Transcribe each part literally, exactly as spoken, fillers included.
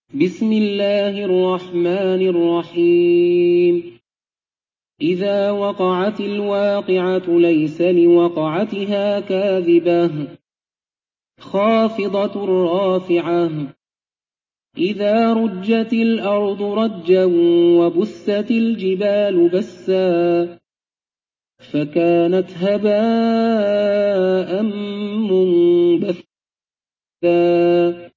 بسم الله الرحمن الرحيم إذا وقعت الواقعة ليس لوقعتها كاذبة خافضة رافعة إذا رجت الأرض رجا وبست الجبال بسا فكانت هباء منبثا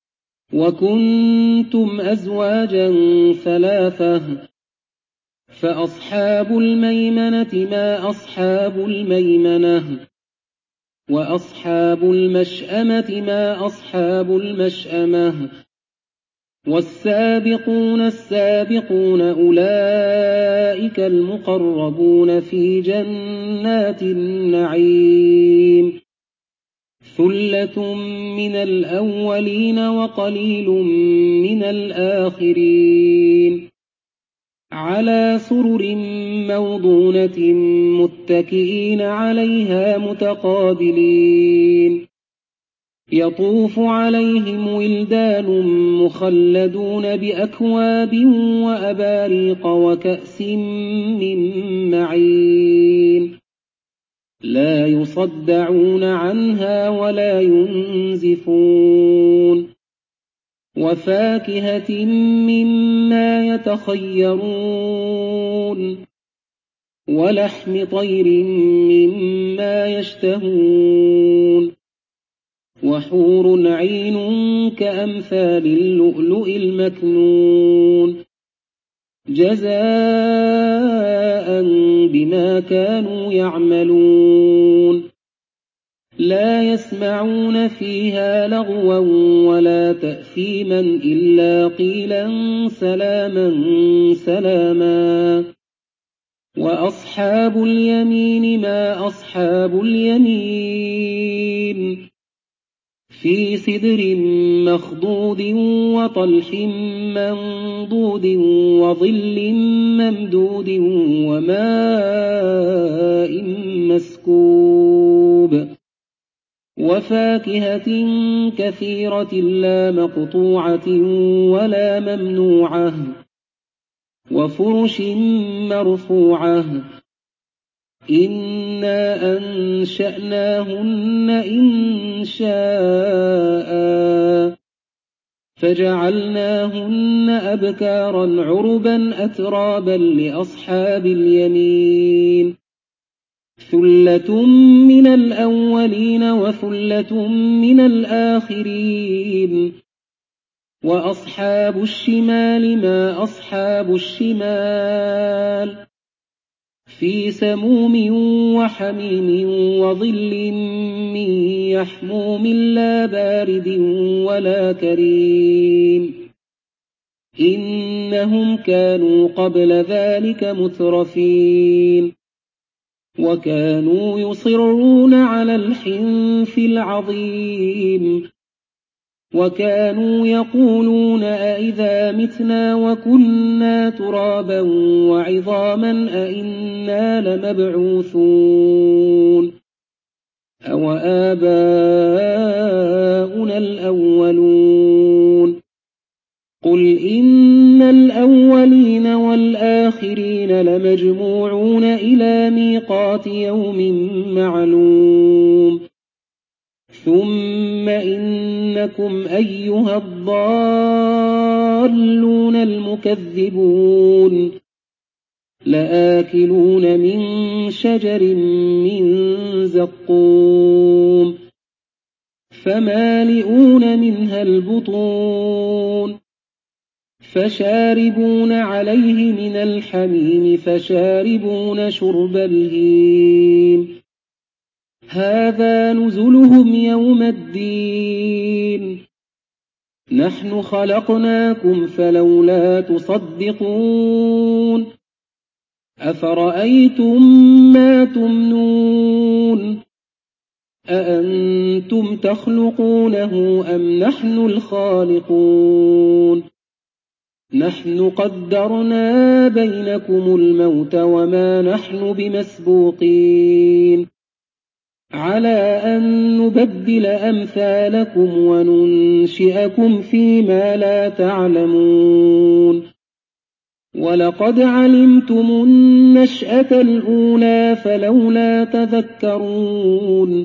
وكنتم أزواجا ثلاثة فأصحاب الميمنة ما أصحاب الميمنة وأصحاب المشأمة ما أصحاب المشأمة والسابقون السابقون أولئك المقربون في جنات النعيم ثلة من الأولين وقليل من الآخرين على سرر موضونة متكئين عليها متقابلين يطوف عليهم ولدان مخلدون بأكواب وأباريق وكأس من معين لا يصدعون عنها ولا ينزفون وفاكهة مما يتخيرون ولحم طير مما يشتهون وحور عين كأمثال اللؤلؤ المكنون جزاء بما كانوا يعملون لا يسمعون فيها لغوا ولا تأثيما إلا قيلا سلاما سلاما وأصحاب اليمين ما أصحاب اليمين في سدر مخضود وطلح منضود وظل ممدود وماء مسكوب وفاكهة كثيرة لا مقطوعة ولا ممنوعة وفرش مرفوعة إنا أنشأناهن إنشاء فجعلناهن أبكارا عربا أترابا لأصحاب اليمين ثلة من الأولين وثلة من الآخرين وأصحاب الشمال ما أصحاب الشمال في سموم وحميم وظل من يحموم لا بارد ولا كريم إنهم كانوا قبل ذلك مترفين وكانوا يصرون على الحنث العظيم وكانوا يقولون أئذا متنا وكنا ترابا وعظاما أئنا لمبعوثون أو آباؤنا الأولون قل إن الأولين والآخرين لمجموعون إلى ميقات يوم معلوم ثم إنكم أيها الضالون المكذبون لآكلون من شجر من زقوم فمالئون منها البطون فشاربون عليه من الحميم فشاربون شرب الهيم هذا نزلهم يوم الدين نحن خلقناكم فلولا تصدقون أفرأيتم ما تمنون أأنتم تخلقونه أم نحن الخالقون نحن قدرنا بينكم الموت وما نحن بمسبوقين على أن نبدل أمثالكم وننشئكم فيما لا تعلمون ولقد علمتم النشأة الأولى فلولا تذكرون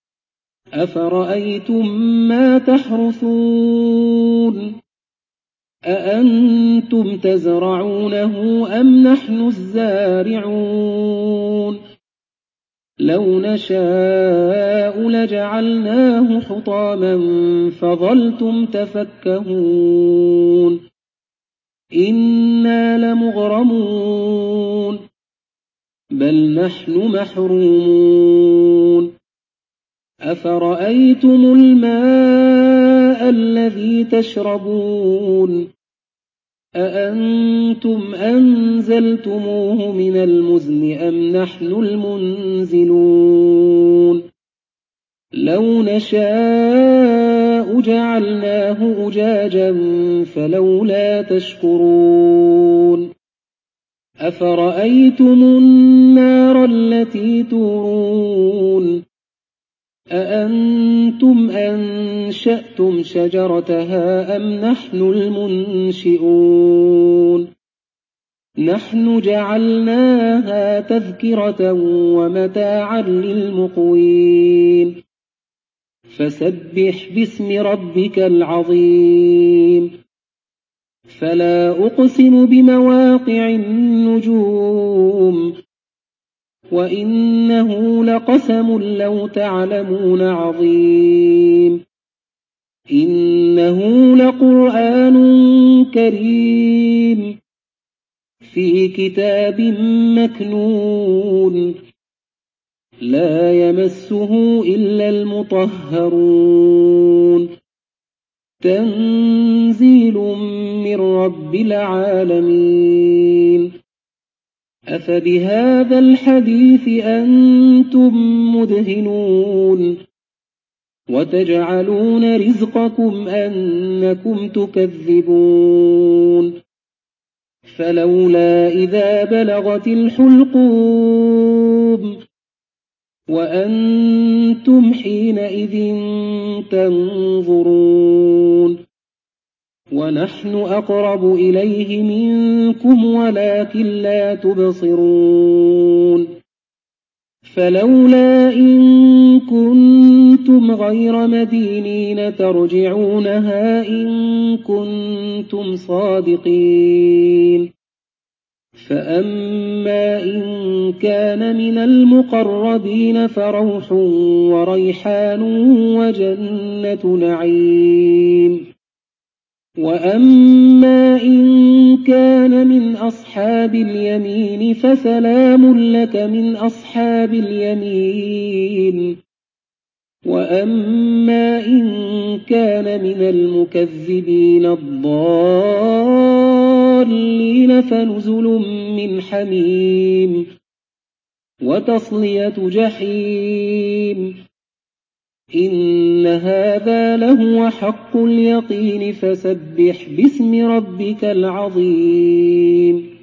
أفرأيتم ما تحرثون أأنتم تزرعونه أم نحن الزارعون لو نشاء لجعلناه حطاما فظلتم تفكهون إنا لمغرمون بل نحن محرومون أفرأيتم الماء الذي تشربون أأنتم أنزلتموه من المزن أم نحن المنزلون لو نشاء جعلناه أجاجا فلولا تشكرون أفرأيتم النار التي تورون أأنتم أنشأتم شجرتها أم نحن المنشئون نحن جعلناها تذكرة ومتاعا للمقوين فسبح باسم ربك العظيم فلا أقسم بمواقع النجوم وإنه لقسم لو تعلمون عظيم إنه لقرآن كريم في كتاب مكنون لا يمسه إلا المطهرون تنزيل من رب العالمين أفبهذا الحديث أنتم مدهنون وتجعلون رزقكم أنكم تكذبون فلولا إذا بلغت الحلقوم وأنتم حينئذ تنظرون ونحن أقرب إليه منكم ولكن لا تبصرون فلولا إن كنتم غير مدينين ترجعونها إن كنتم صادقين فأما إن كان من المقربين فروح وريحان وجنة نعيم وأما إن كان من أصحاب اليمين فسلام لك من أصحاب اليمين وأما إن كان من المكذبين الضالين فنزل من حميم وتصلية جحيم إن هذا لهو حق اليقين فسبح باسم ربك العظيم